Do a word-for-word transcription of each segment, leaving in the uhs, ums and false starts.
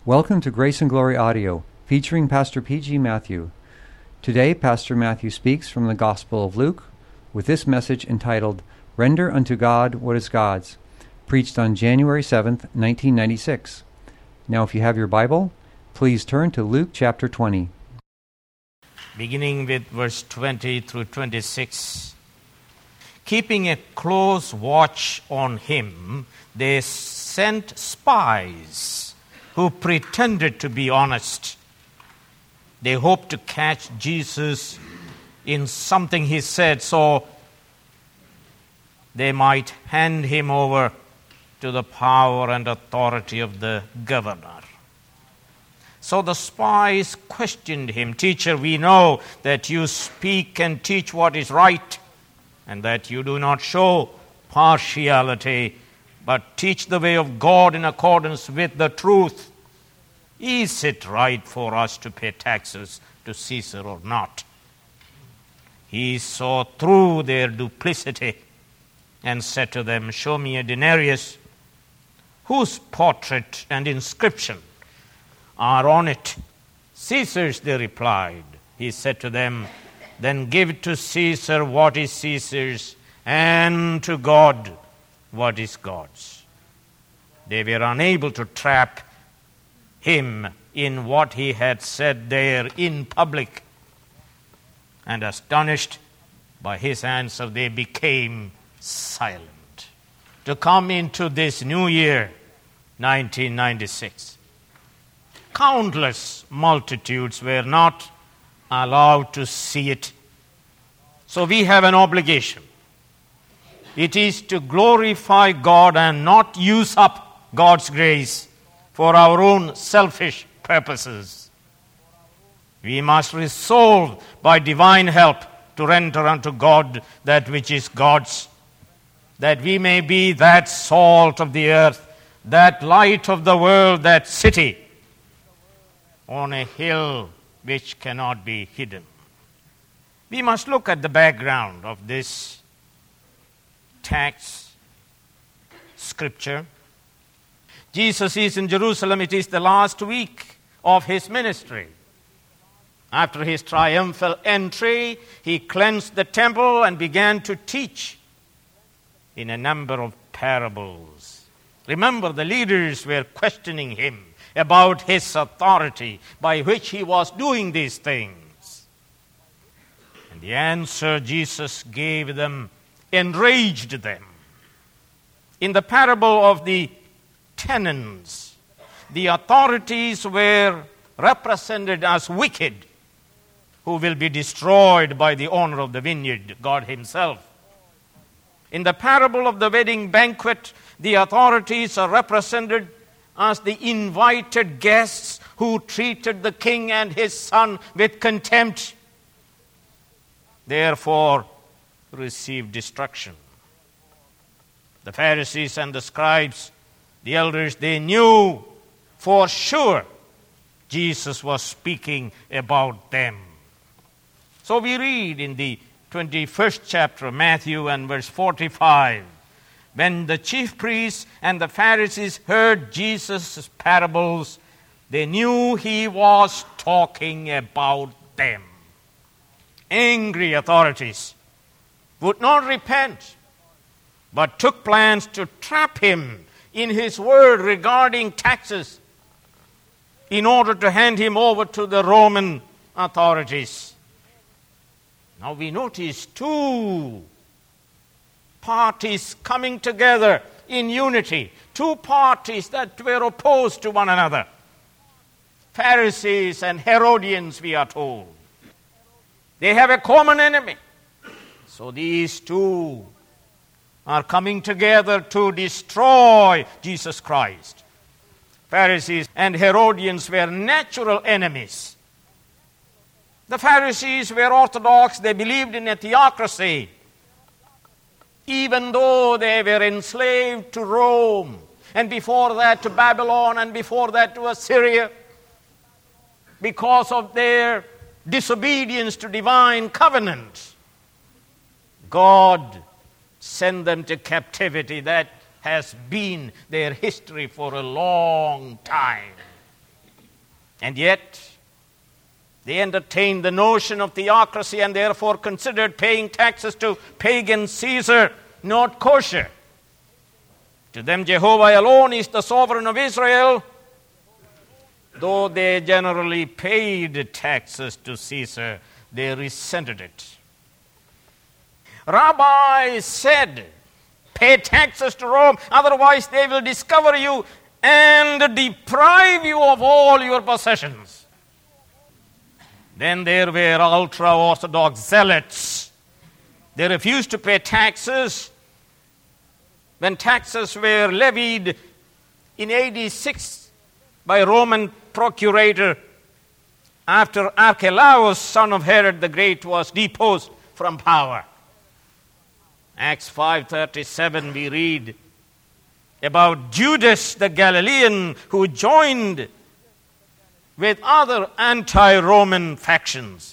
Welcome to Grace and Glory Audio, featuring Pastor P G. Matthew. Today, Pastor Matthew speaks from the Gospel of Luke with this message entitled, Render unto God what is God's, preached on January seventh, nineteen ninety-six. Now, if you have your Bible, please turn to Luke chapter twenty. Beginning with verse twenty through twenty-six. Keeping a close watch on him, they sent spies who pretended to be honest. They hoped to catch Jesus in something he said, so they might hand him over to the power and authority of the governor. So the spies questioned him, Teacher, we know that you speak and teach what is right, and that you do not show partiality, but teach the way of God in accordance with the truth. Is it right for us to pay taxes to Caesar or not? He saw through their duplicity and said to them, Show me a denarius whose portrait and inscription are on it. Caesar's, they replied. He said to them, Then give to Caesar what is Caesar's, and to God what is God's. They were unable to trap him in what he had said there in public, and astonished by his answer, they became silent. To come into this new year, nineteen ninety-six, countless multitudes were not allowed to see it. So we have an obligation. It is to glorify God and not use up God's grace for our own selfish purposes. We must resolve by divine help to render unto God that which is God's, that we may be that salt of the earth, that light of the world, that city on a hill which cannot be hidden. We must look at the background of this text, scripture. Jesus is in Jerusalem. It is the last week of his ministry. After his triumphal entry, he cleansed the temple and began to teach in a number of parables. Remember, the leaders were questioning him about his authority by which he was doing these things. And the answer Jesus gave them enraged them. In the parable of the tenants, the authorities were represented as wicked, who will be destroyed by the owner of the vineyard, God himself. In the parable of the wedding banquet, the authorities are represented as the invited guests who treated the king and his son with contempt, therefore received destruction. The Pharisees and the scribes, the elders, they knew for sure Jesus was speaking about them. So we read in the twenty-first chapter of Matthew and verse forty-five, when the chief priests and the Pharisees heard Jesus' parables, they knew he was talking about them. Angry authorities would not repent, but took plans to trap him in his word regarding taxes in order to hand him over to the Roman authorities. Now we notice two parties coming together in unity, two parties that were opposed to one another. Pharisees and Herodians, we are told. They have a common enemy. So these two are coming together to destroy Jesus Christ. Pharisees and Herodians were natural enemies. The Pharisees were orthodox. They believed in a theocracy, even though they were enslaved to Rome, and before that to Babylon, and before that to Assyria. Because of their disobedience to divine covenant, God sent them to captivity. That has been their history for a long time. And yet, they entertained the notion of theocracy and therefore considered paying taxes to pagan Caesar not kosher. To them, Jehovah alone is the sovereign of Israel, though they generally paid taxes to Caesar, they resented it. Rabbis said, pay taxes to Rome, otherwise they will discover you and deprive you of all your possessions. Then there were ultra-Orthodox zealots. They refused to pay taxes. When taxes were levied in A D six by Roman procurator after Archelaus, son of Herod the Great, was deposed from power. Acts five thirty-seven, we read about Judas the Galilean who joined with other anti-Roman factions,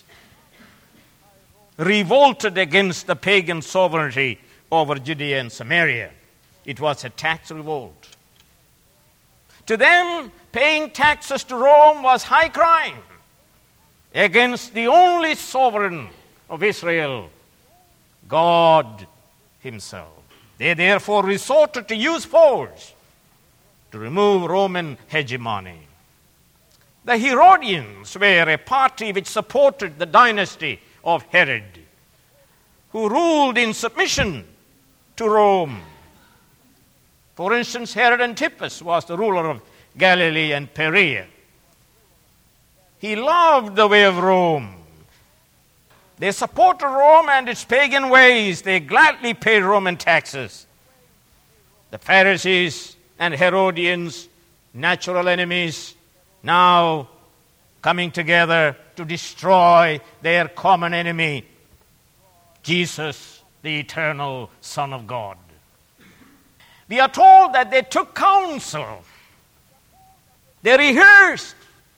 revolted against the pagan sovereignty over Judea and Samaria. It was a tax revolt. To them, paying taxes to Rome was high crime against the only sovereign of Israel, God himself. They therefore resorted to use force to remove Roman hegemony. The Herodians were a party which supported the dynasty of Herod, who ruled in submission to Rome. For instance, Herod Antipas was the ruler of Galilee and Perea. He loved the way of Rome. They supported Rome and its pagan ways. They gladly paid Roman taxes. The Pharisees and Herodians, natural enemies, now coming together to destroy their common enemy, Jesus, the eternal Son of God. We are told that they took counsel. They rehearsed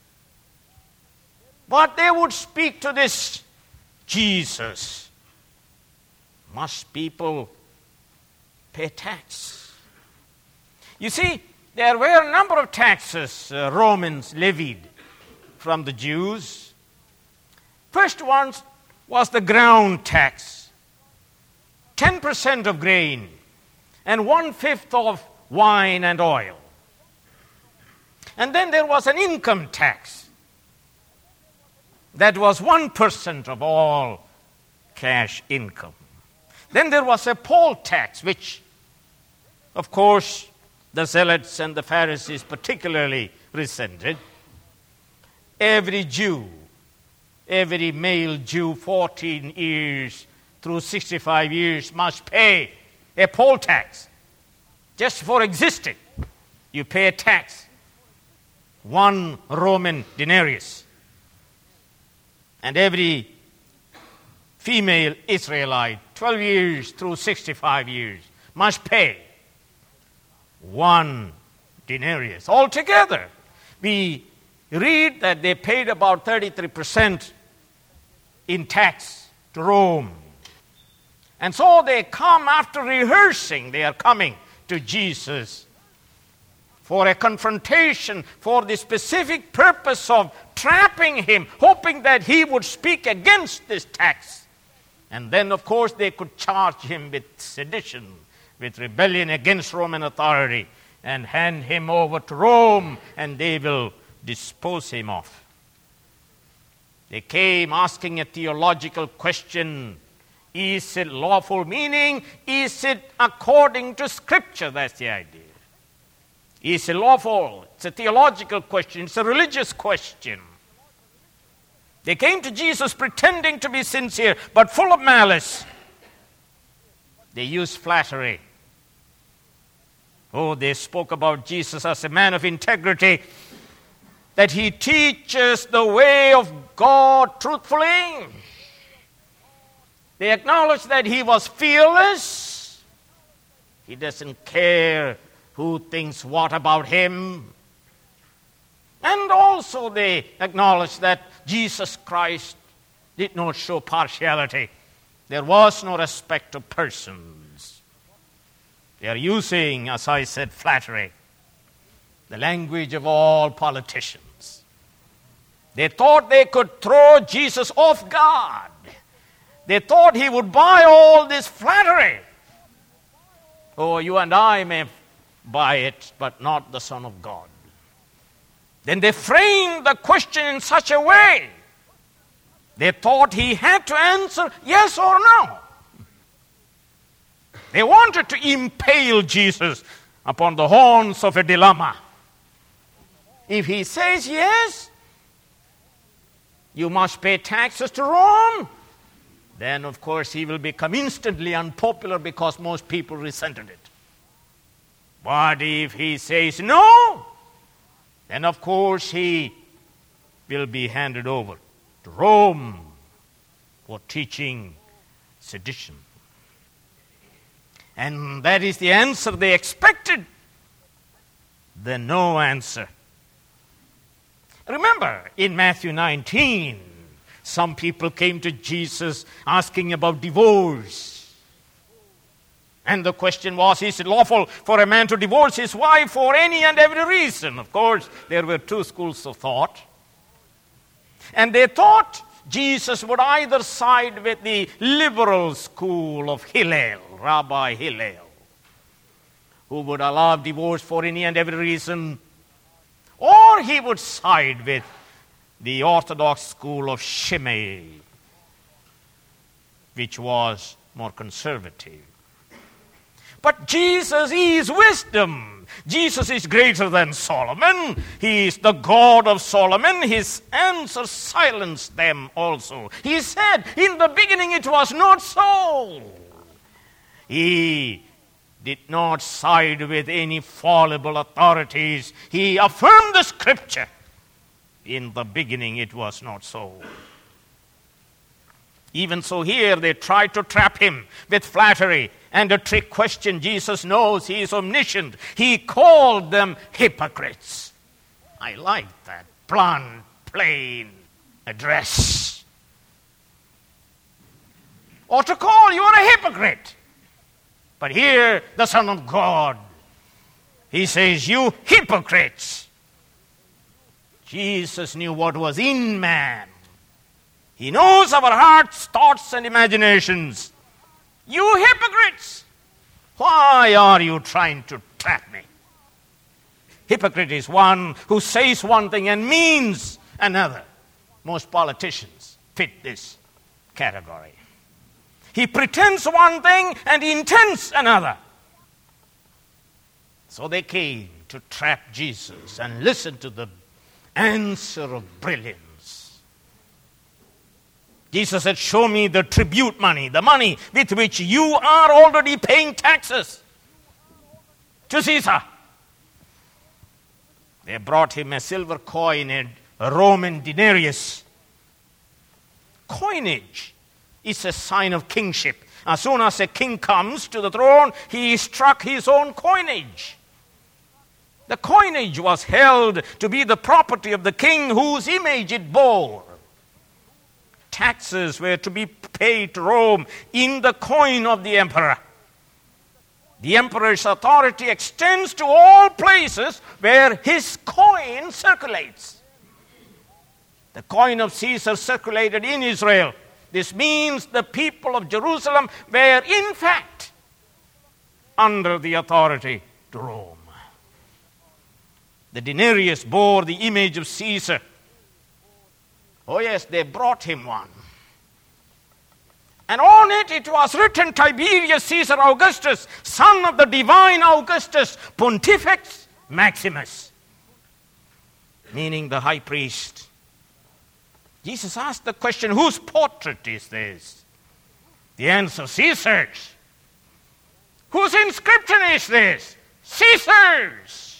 what they would speak to this Jesus. Must people pay tax? You see, there were a number of taxes uh, Romans levied from the Jews. First one was the ground tax, ten percent of grain and one-fifth of wine and oil. And then there was an income tax that was one percent of all cash income. Then there was a poll tax, which, of course, the Zealots and the Pharisees particularly resented. Every Jew, every male Jew, fourteen years through sixty-five years, must pay a poll tax. Just for existing, you pay a tax. One Roman denarius. And every female Israelite, twelve years through sixty-five years, must pay one denarius. Altogether, we read that they paid about thirty-three percent in tax to Rome. And so they come after rehearsing, they are coming to Jesus for a confrontation, for the specific purpose of trapping him, hoping that he would speak against this tax. And then, of course, they could charge him with sedition, with rebellion against Roman authority, and hand him over to Rome, and they will dispose him of. They came asking a theological question. Is it lawful? Meaning, is it according to Scripture? That's the idea. Is it lawful? It's a theological question. It's a religious question. They came to Jesus pretending to be sincere, but full of malice. They used flattery. Oh, they spoke about Jesus as a man of integrity, that he teaches the way of God truthfully. They acknowledged that he was fearless. He doesn't care who thinks what about him. And also they acknowledged that Jesus Christ did not show partiality. There was no respect of persons. They are using, as I said, flattery, the language of all politicians. They thought they could throw Jesus off guard. They thought he would buy all this flattery. Oh, you and I may buy it, but not the Son of God. Then they framed the question in such a way. They thought he had to answer yes or no. They wanted to impale Jesus upon the horns of a dilemma. If he says yes, you must pay taxes to Rome, then of course he will become instantly unpopular because most people resented it. But if he says no, then of course he will be handed over to Rome for teaching sedition. And that is the answer they expected. The no answer. Remember, in Matthew nineteen, some people came to Jesus asking about divorce. And the question was, is it lawful for a man to divorce his wife for any and every reason? Of course, there were two schools of thought. And they thought Jesus would either side with the liberal school of Hillel, Rabbi Hillel, who would allow divorce for any and every reason, or he would side with the Orthodox school of Shammai, which was more conservative. But Jesus is wisdom. Jesus is greater than Solomon. He is the God of Solomon. His answer silenced them also. He said, in the beginning it was not so. He did not side with any fallible authorities. He affirmed the Scripture. In the beginning it was not so. Even so here they tried to trap him with flattery and a trick question. Jesus knows he is omniscient. He called them hypocrites. I like that blunt, plain address. Or to call you a hypocrite. But here the Son of God, he says, you hypocrites. Jesus knew what was in man. He knows our hearts, thoughts, and imaginations. You hypocrites! Why are you trying to trap me? Hypocrite is one who says one thing and means another. Most politicians fit this category. He pretends one thing and intends another. So they came to trap Jesus, and listen to the answer of brilliance. Jesus said, show me the tribute money, the money with which you are already paying taxes to Caesar. They brought him a silver coin, a Roman denarius. Coinage is a sign of kingship. As soon as a king comes to the throne, he struck his own coinage. The coinage was held to be the property of the king whose image it bore. Taxes were to be paid to Rome in the coin of the emperor. The emperor's authority extends to all places where his coin circulates. The coin of Caesar circulated in Israel. This means the people of Jerusalem were in fact under the authority to Rome. The denarius bore the image of Caesar. Oh yes, they brought him one. And on it, it was written, Tiberius Caesar Augustus, son of the divine Augustus, Pontifex Maximus, meaning the high priest. Jesus asked the question, whose portrait is this? The answer, Caesar's. Whose inscription is this? Caesar's.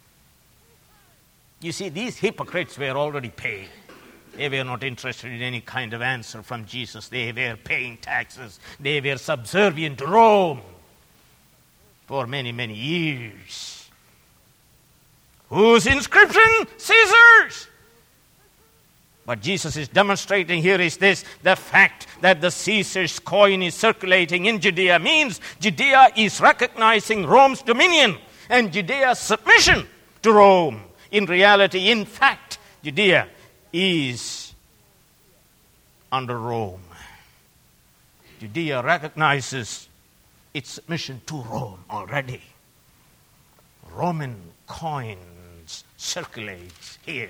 You see, these hypocrites were already paid. They were not interested in any kind of answer from Jesus. They were paying taxes. They were subservient to Rome for many, many years. Whose inscription? Caesar's. What Jesus is demonstrating here is this: the fact that the Caesar's coin is circulating in Judea means Judea is recognizing Rome's dominion and Judea's submission to Rome. In reality, in fact, Judea is under Rome. Judea recognizes its submission to Rome already. Roman coins circulate here.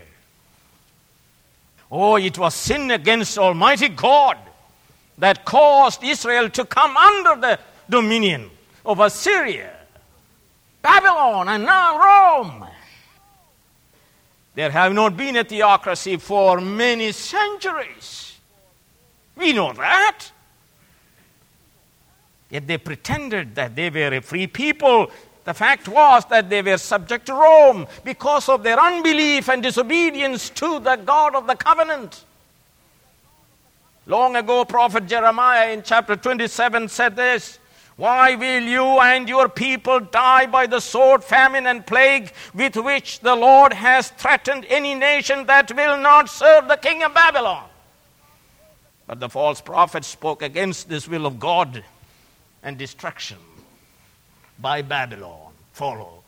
Oh, it was sin against Almighty God that caused Israel to come under the dominion of Assyria, Babylon, and now Rome. There have not been a theocracy for many centuries. We know that. Yet they pretended that they were a free people. The fact was that they were subject to Rome because of their unbelief and disobedience to the God of the covenant. Long ago, Prophet Jeremiah in chapter twenty-seven said this, "Why will you and your people die by the sword, famine, and plague with which the Lord has threatened any nation that will not serve the king of Babylon?" But the false prophet spoke against this will of God, and destruction by Babylon followed.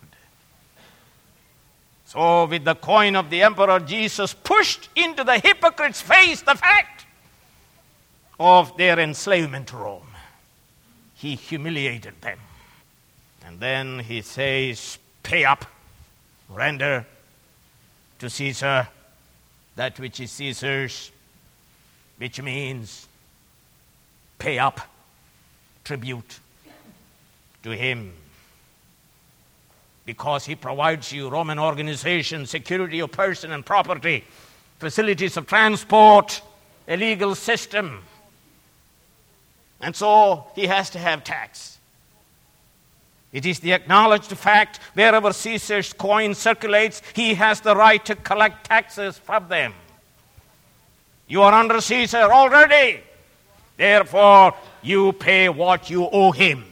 So with the coin of the emperor, Jesus pushed into the hypocrites' face the fact of their enslavement to Rome. He humiliated them. And then he says, pay up, render to Caesar that which is Caesar's, which means pay up tribute to him. Because he provides you Roman organization, security of person and property, facilities of transport, a legal system. And so he has to have tax. It is the acknowledged fact, wherever Caesar's coin circulates, he has the right to collect taxes from them. You are under Caesar already. Therefore, you pay what you owe him.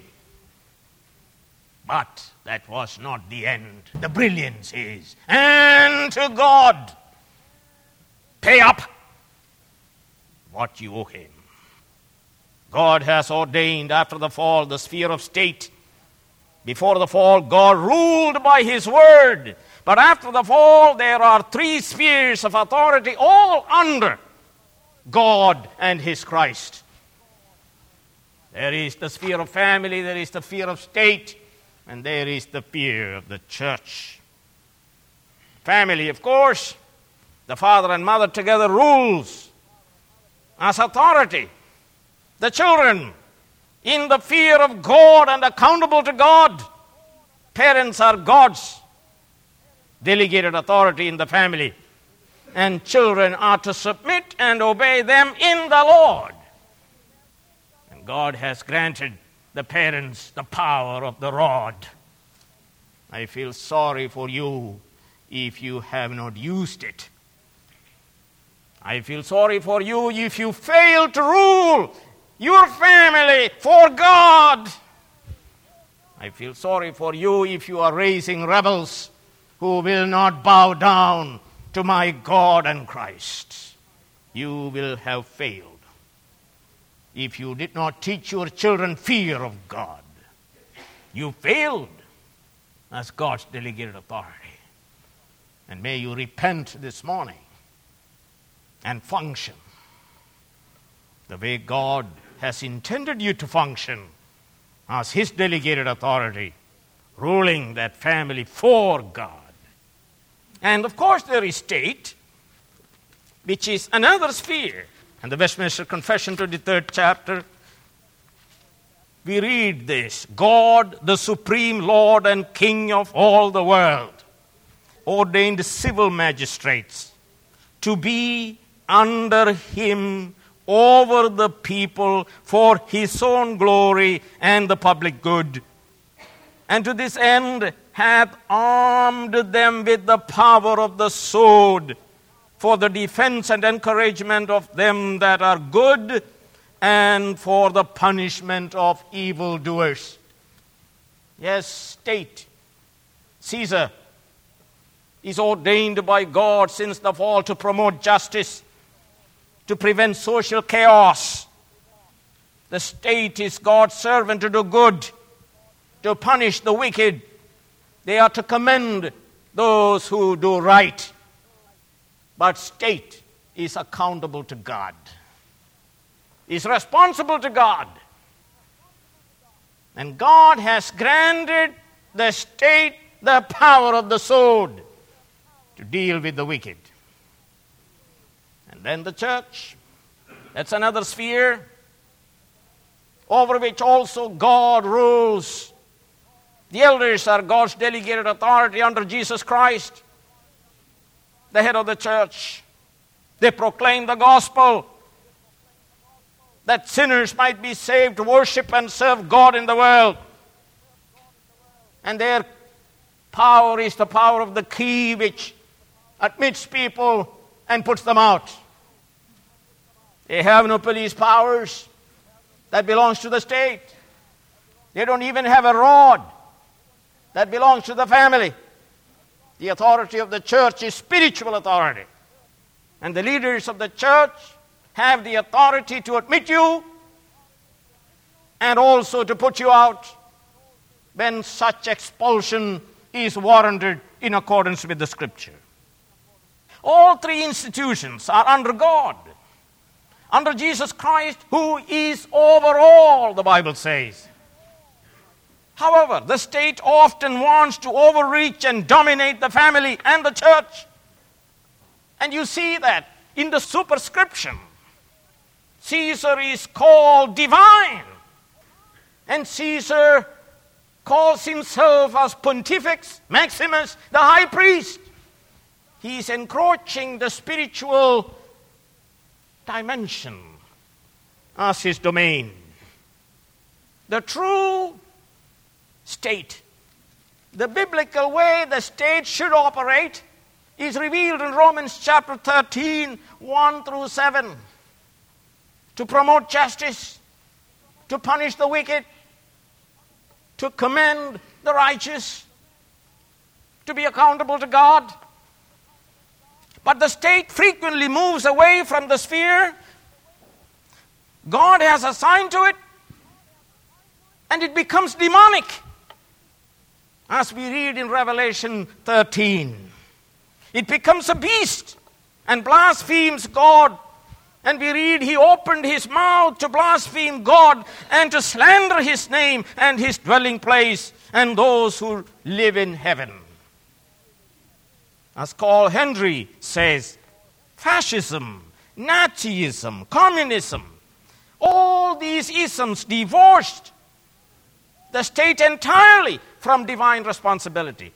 But that was not the end. The brilliance is, and to God, pay up what you owe him. God has ordained after the fall the sphere of state. Before the fall, God ruled by his word. But after the fall, there are three spheres of authority, all under God and his Christ. There is the sphere of family, there is the sphere of state, and there is the sphere of the church. Family, of course, the father and mother together rules as authority. The children, in the fear of God and accountable to God. Parents are God's delegated authority in the family. And children are to submit and obey them in the Lord. And God has granted the parents the power of the rod. I feel sorry for you if you have not used it. I feel sorry for you if you fail to rule your family for God. I feel sorry for you if you are raising rebels who will not bow down to my God and Christ. You will have failed if you did not teach your children fear of God. You failed as God's delegated authority. And may you repent this morning and function the way God has intended you to function as his delegated authority, ruling that family for God. And of course there is state, which is another sphere. And the Westminster Confession, twenty-third chapter, we read this: God, the supreme Lord and King of all the world, ordained civil magistrates to be under him over the people for his own glory and the public good. And to this end hath armed them with the power of the sword for the defense and encouragement of them that are good and for the punishment of evildoers. Yes, state, Caesar, is ordained by God since the fall to promote justice, to prevent social chaos. The state is God's servant to do good, to punish the wicked. They are to commend those who do right. But state is accountable to God, is responsible to God. And God has granted the state the power of the sword to deal with the wicked. And then the church, that's another sphere over which also God rules. The elders are God's delegated authority under Jesus Christ, the head of the church. They proclaim the gospel that sinners might be saved to worship and serve God in the world. And their power is the power of the key which admits people and puts them out. They have no police powers. That belongs to the state. They don't even have a rod. That belongs to the family. The authority of the church is spiritual authority. And the leaders of the church have the authority to admit you and also to put you out when such expulsion is warranted in accordance with the Scripture. All three institutions are under God, under Jesus Christ, who is over all, the Bible says. However, the state often wants to overreach and dominate the family and the church. And you see that in the superscription. Caesar is called divine, and Caesar calls himself as Pontifex Maximus, the high priest. He is encroaching the spiritual dimension as his domain. The true state, the biblical way the state should operate, is revealed in Romans chapter thirteen, one through seven. To promote justice, to punish the wicked, to commend the righteous, to be accountable to God. But the state frequently moves away from the sphere God has assigned to it, and it becomes demonic, as we read in Revelation thirteen. It becomes a beast and blasphemes God. And we read, he opened his mouth to blaspheme God and to slander his name and his dwelling place and those who live in heaven. As Carl Henry says, fascism, Nazism, communism, all these isms divorced the state entirely from divine responsibility.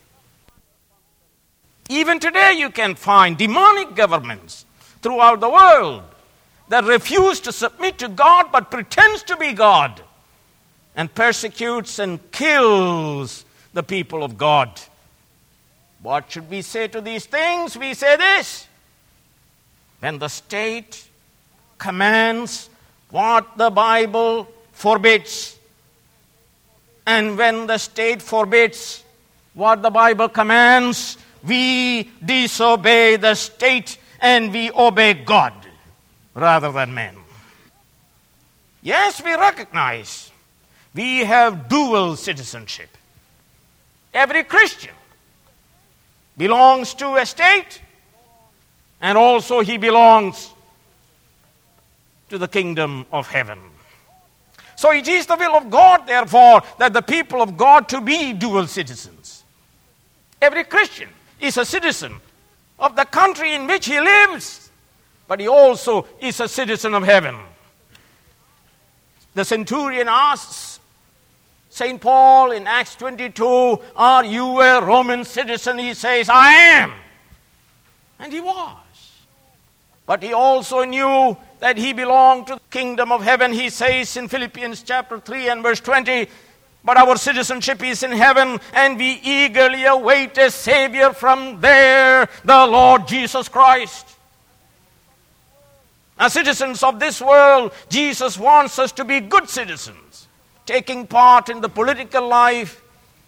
Even today you can find demonic governments throughout the world that refuse to submit to God but pretends to be God and persecutes and kills the people of God. What should we say to these things? We say this: when the state commands what the Bible forbids, and when the state forbids what the Bible commands, we disobey the state and we obey God rather than men. Yes, we recognize we have dual citizenship. Every Christian belongs to a state, and also he belongs to the kingdom of heaven. So it is the will of God, therefore, that the people of God to be dual citizens. Every Christian is a citizen of the country in which he lives, but he also is a citizen of heaven. The centurion asks Saint Paul in Acts twenty-two, "Are you a Roman citizen?" He says, "I am." And he was. But he also knew that he belonged to the kingdom of heaven. He says in Philippians chapter three and verse twenty, "But our citizenship is in heaven, and we eagerly await a Savior from there, the Lord Jesus Christ." As citizens of this world, Jesus wants us to be good citizens, taking part in the political life.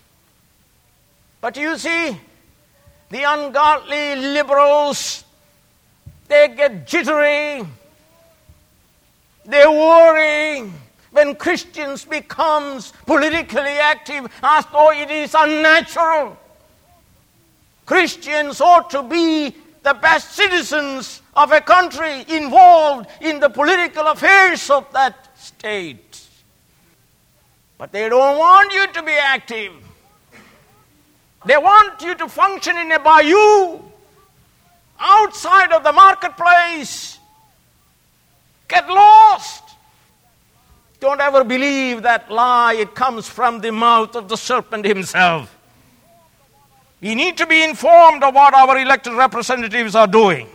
But you see, the ungodly liberals, they get jittery, they worry when Christians becomes politically active as though it is unnatural. Christians ought to be the best citizens of a country involved in the political affairs of that state. But they don't want you to be active. They want you to function in a bayou, outside of the marketplace. Get lost. Don't ever believe that lie. It comes from the mouth of the serpent himself. We need to be informed of what our elected representatives are doing.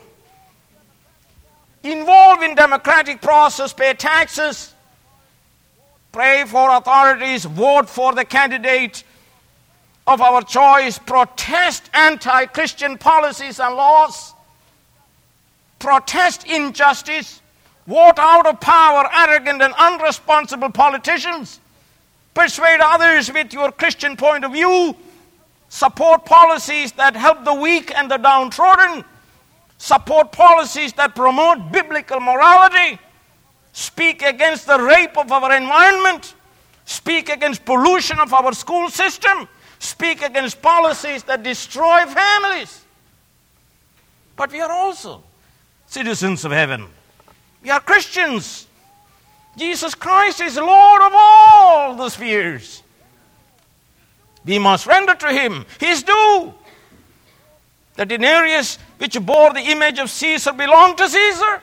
Involve in democratic process, pay taxes, pray for authorities, vote for the candidate of our choice, protest anti-Christian policies and laws, protest injustice, vote out of power arrogant and unresponsible politicians, persuade others with your Christian point of view, support policies that help the weak and the downtrodden, support policies that promote biblical morality, speak against the rape of our environment, speak against pollution of our school system, speak against policies that destroy families. But we are also citizens of heaven. We are Christians. Jesus Christ is Lord of all the spheres. We must render to him his due. The denarius which bore the image of Caesar belonged to Caesar.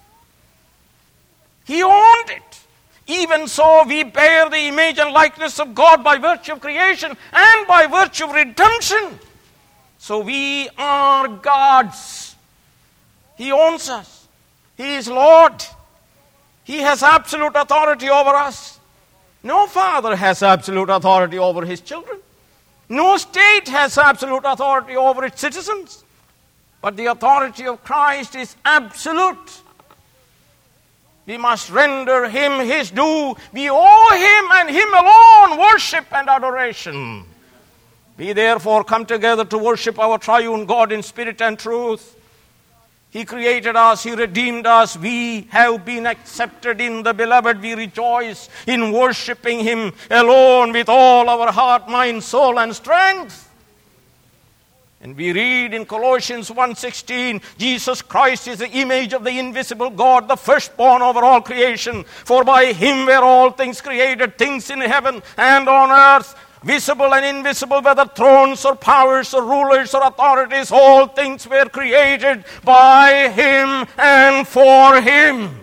He owned it. Even so, we bear the image and likeness of God by virtue of creation and by virtue of redemption. So we are God's. He owns us. He is Lord. He has absolute authority over us. No father has absolute authority over his children. No state has absolute authority over its citizens. But the authority of Christ is absolute. We must render him his due. We owe him and him alone worship and adoration. We therefore come together to worship our triune God in spirit and truth. He created us. He redeemed us. We have been accepted in the beloved. We rejoice in worshiping him alone with all our heart, mind, soul, and strength. And we read in Colossians one sixteen, Jesus Christ is the image of the invisible God, the firstborn over all creation. For by him were all things created, things in heaven and on earth, visible and invisible, whether thrones or powers or rulers or authorities, all things were created by him and for him.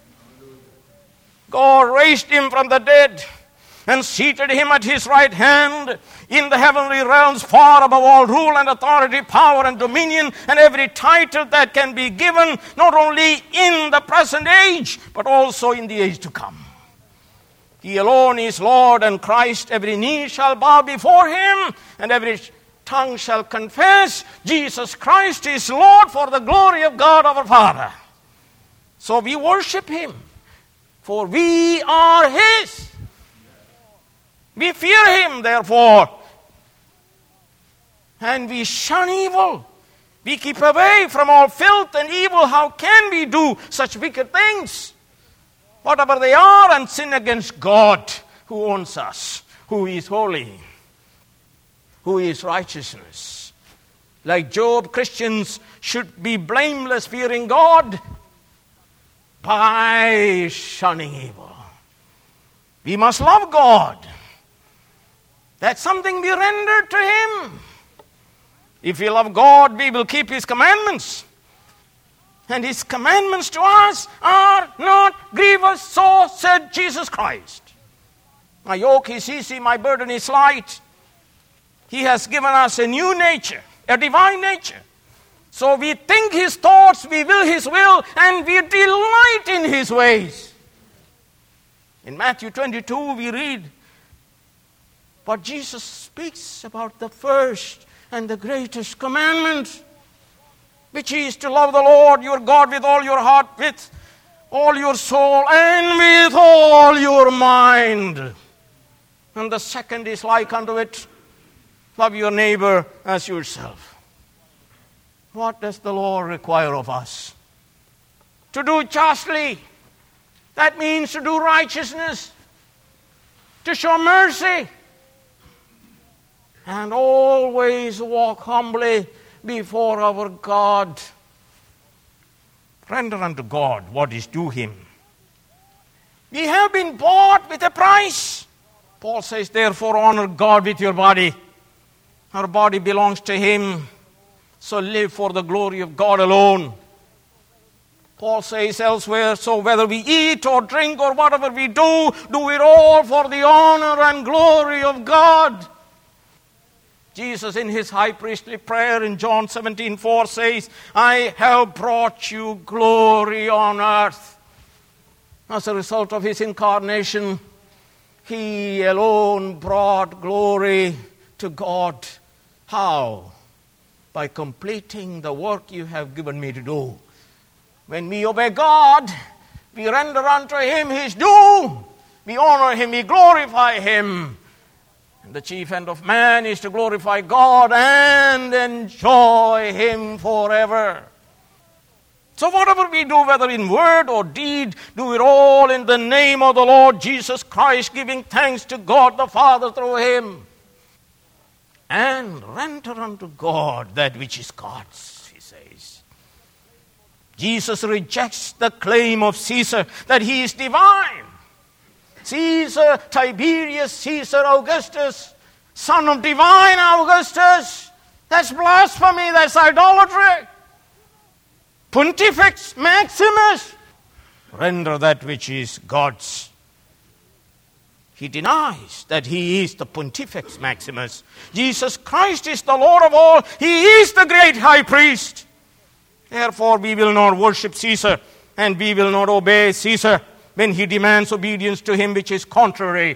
God raised him from the dead and seated him at his right hand in the heavenly realms, far above all rule and authority, power and dominion, and every title that can be given, not only in the present age, but also in the age to come. He alone is Lord and Christ. Every knee shall bow before him, and every tongue shall confess Jesus Christ is Lord, for the glory of God our Father. So we worship him, for we are his. We fear him, therefore, and we shun evil. We keep away from all filth and evil. How can we do such wicked things, whatever they are, and sin against God who owns us, who is holy, who is righteousness? Like Job, Christians should be blameless, fearing God by shunning evil. We must love God. That's something we render to him. If we love God, we will keep his commandments. And his commandments to us are not grievous, so said Jesus Christ. My yoke is easy, my burden is light. He has given us a new nature, a divine nature. So we think his thoughts, we will his will, and we delight in his ways. In Matthew twenty-two, we read what Jesus speaks about the first and the greatest commandment, which is to love the Lord your God with all your heart, with all your soul, and with all your mind. And the second is like unto it, love your neighbor as yourself. What does the law require of us? To do justly. That means to do righteousness, to show mercy, and always walk humbly before our God Render unto God what is due him. We have been bought with a price. Paul says, therefore, honor God with your body. Our body belongs to him. So live for the glory of God alone. Paul says elsewhere, so whether we eat or drink or whatever we do, do it all for the honor and glory of God. Jesus in his high priestly prayer in John seventeen four says, I have brought you glory on earth. As a result of his incarnation, he alone brought glory to God. How? By completing the work you have given me to do. When we obey God, we render unto him his due. We honor him, we glorify him. And the chief end of man is to glorify God and enjoy him forever. So whatever we do, whether in word or deed, do it all in the name of the Lord Jesus Christ, giving thanks to God the Father through him. And render unto God that which is God's, he says. Jesus rejects the claim of Caesar that he is divine. Caesar, Tiberius, Caesar, Augustus, son of divine Augustus. That's blasphemy, that's idolatry. Pontifex Maximus, render that which is God's. He denies that he is the Pontifex Maximus. Jesus Christ is the Lord of all. He is the great high priest. Therefore, we will not worship Caesar and we will not obey Caesar when he demands obedience to him, which is contrary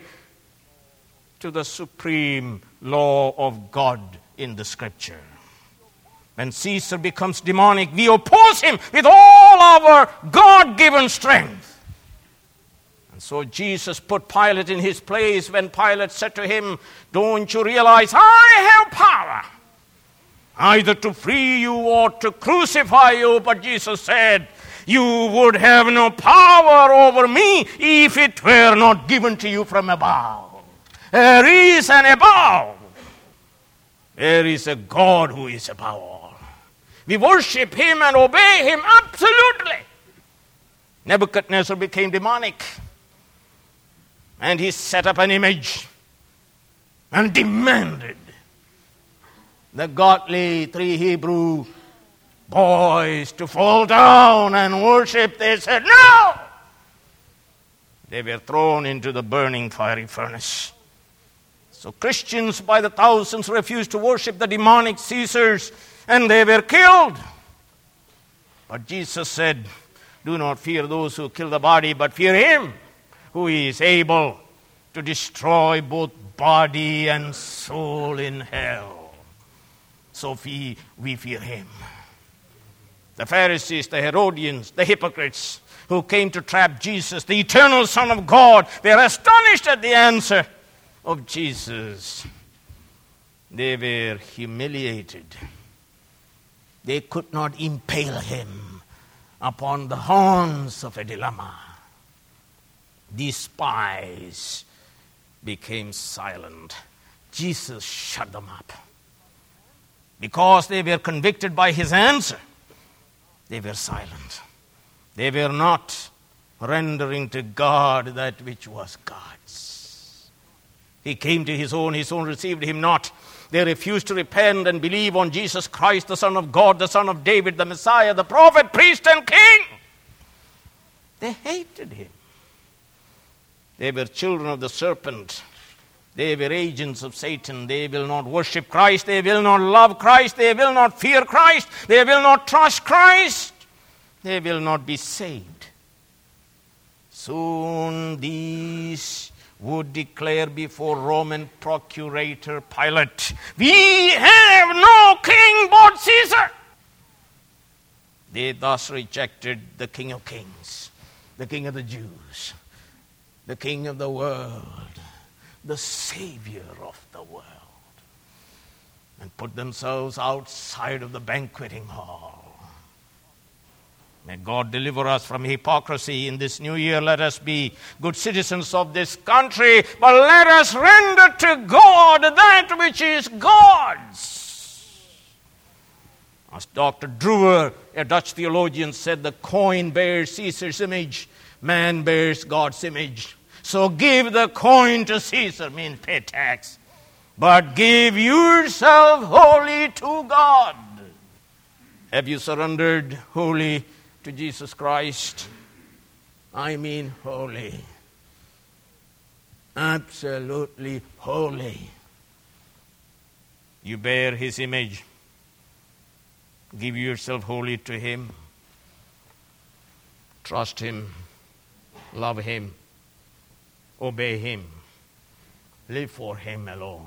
to the supreme law of God in the Scripture. When Caesar becomes demonic, we oppose him with all our God-given strength. And so Jesus put Pilate in his place when Pilate said to him, don't you realize I have power either to free you or to crucify you? But Jesus said, you would have no power over me if it were not given to you from above. There is an above. There is a God who is above all. We worship him and obey him absolutely. Nebuchadnezzar became demonic. And he set up an image and demanded the godly three Hebrew boys to fall down and worship. They said, no! They were thrown into the burning fiery furnace. So Christians by the thousands refused to worship the demonic Caesars, and they were killed. But Jesus said, do not fear those who kill the body, but fear him who is able to destroy both body and soul in hell. So we, we fear him. The Pharisees, the Herodians, the hypocrites who came to trap Jesus, the eternal Son of God, they are astonished at the answer of Jesus. They were humiliated. They could not impale him upon the horns of a dilemma. These spies became silent. Jesus shut them up. Because they were convicted by his answer, they were silent. They were not rendering to God that which was God's. He came to his own, his own received him not. They refused to repent and believe on Jesus Christ, the Son of God, the Son of David, the Messiah, the prophet, priest, and king. They hated him. They were children of the serpent. They were agents of Satan. They will not worship Christ. They will not love Christ. They will not fear Christ. They will not trust Christ. They will not be saved. Soon these would declare before Roman procurator Pilate, we have no king but Caesar. They thus rejected the King of Kings, the King of the Jews, the King of the world, the Savior of the world, and put themselves outside of the banqueting hall. May God deliver us from hypocrisy in this new year. Let us be good citizens of this country, but let us render to God that which is God's. As Doctor Drewer, a Dutch theologian, said, the coin bears Caesar's image, man bears God's image. So give the coin to Caesar, means pay tax, but give yourself wholly to God. Have you surrendered wholly to Jesus Christ? I mean wholly. Absolutely holy. You bear His image. Give yourself wholly to Him. Trust Him. Love Him. Obey Him. Live for Him alone.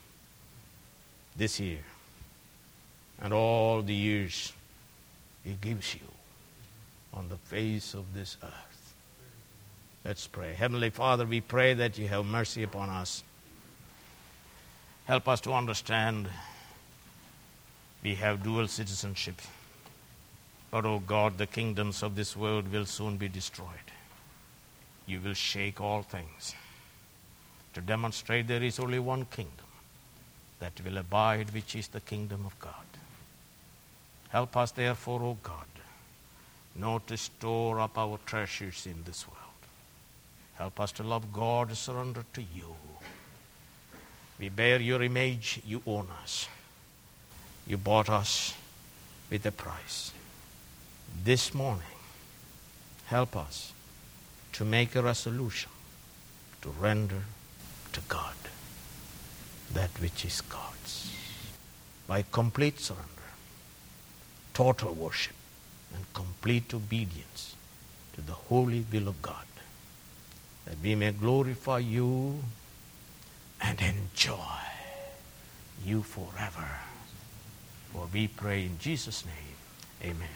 This year and all the years He gives you on the face of this earth. Let's pray. Heavenly Father, we pray that you have mercy upon us. Help us to understand we have dual citizenship. But, oh God, the kingdoms of this world will soon be destroyed. You will shake all things to demonstrate there is only one kingdom that will abide, which is the kingdom of God. Help us, therefore, O God, not to store up our treasures in this world. Help us to love God, surrender to you. We bear your image, you own us. You bought us with a price. This morning, help us to make a resolution to render to God that which is God's by complete surrender, total worship, and complete obedience to the holy will of God, that we may glorify you and enjoy you forever. For we pray in Jesus' name, amen.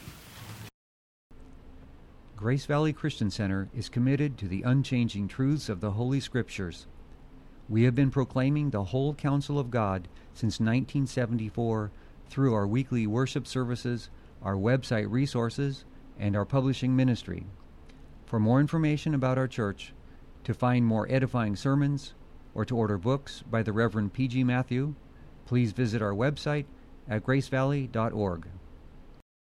Grace Valley Christian Center is committed to the unchanging truths of the Holy Scriptures. We have been proclaiming the whole counsel of God since nineteen seventy-four through our weekly worship services, our website resources, and our publishing ministry. For more information about our church, to find more edifying sermons, or to order books by the Reverend P G Matthew, please visit our website at grace valley dot org.